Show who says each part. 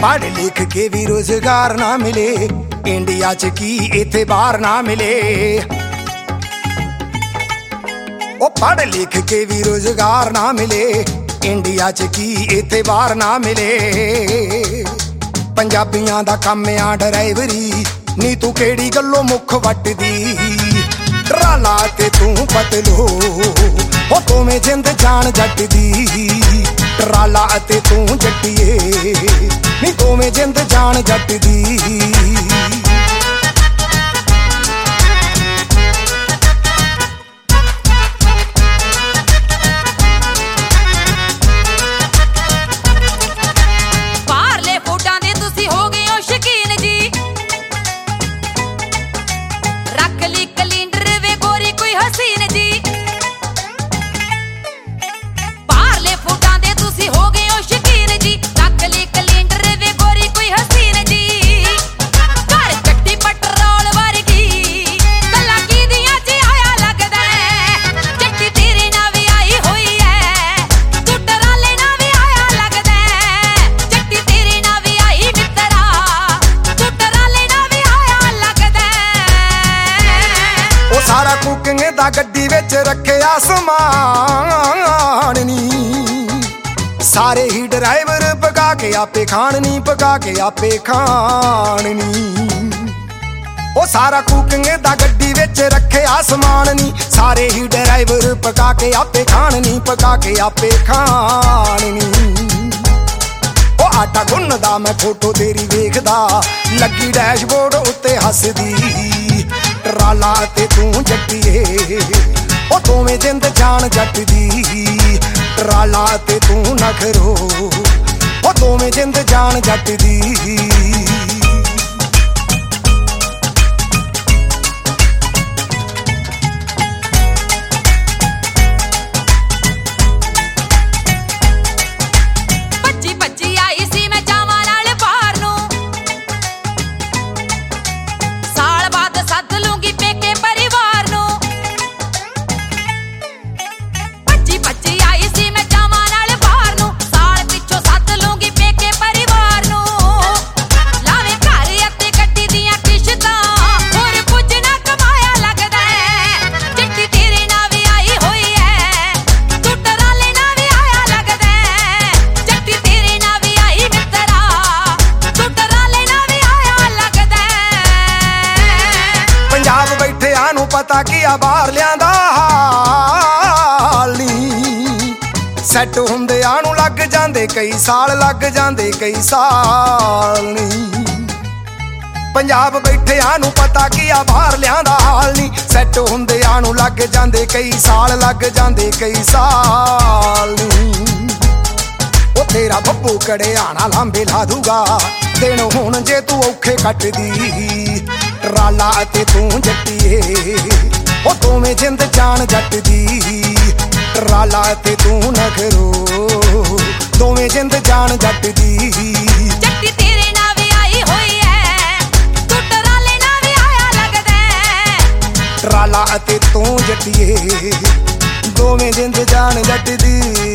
Speaker 1: पढ़ लिख के भी रोजगार ना मिले, इंडिया च की इत्थे बाहर ना मिले। ओ पढ़ लिख के भी रोजगार ना मिले, इंडिया च की इत्थे बाहर ना मिले। पंजाबियां दा काम आ ड्राइवरी, नी तू केड़ी गल्लों मुख वटदी। ट्राला ते तू पतलो, ओ तोवें जिंद जान जट दी। ट्राला ते तू जट्टिए, नी तोवें जिंद जान जट दी। सारा कुकिंग दा गड्डी विच रखिया समान नी, सारे ही ड्राइवर पका के आपे खान नी, पका के आपे खान नी। ओ सारा कुकिंग दा गड्डी विच रखिया समान नी, सारे ही ड्राइवर पका के आपे खान नी, पका के आपे खान नी। ओ आटा गुन्नदा मैं फोटो तेरी वेखदा, लगी डैशबोर्ड उत्ते हसदी। ट्राला ते तू जट्टिए, ओ तोवें जिंद जान जट दी। ट्राला ते तू नखरो, ओ तोवें जिंद जान जट दी। पता किया बाहर लियांदा हाल नी, सैट हुंदियां नूं लग जांदे कई साल, लग जांदे कई साल नी। पंजाब बैठियां नूं पता किया बाहर लियांदा हाल नी, सैट हुंदियां नूं लग जांदे कई साल, लग जांदे कई साल नी। ओ तेरा बब्बू कड़ियाना लांबे ला दूगा, दिन हुण जे तू औखे कट दी। ट्राला ते तू जट्टिए, ओ तोवें जिंद जान जट दी। ट्राला ते तू नखरो, तोवें जिंद जान जट दी।
Speaker 2: जट्टी तेरे नाल भी आई होई है, तू ट्राले नाल भी आया लगदा है।
Speaker 1: ट्राला ते तू जट्टिए, दोवें जिंद जान जट दी।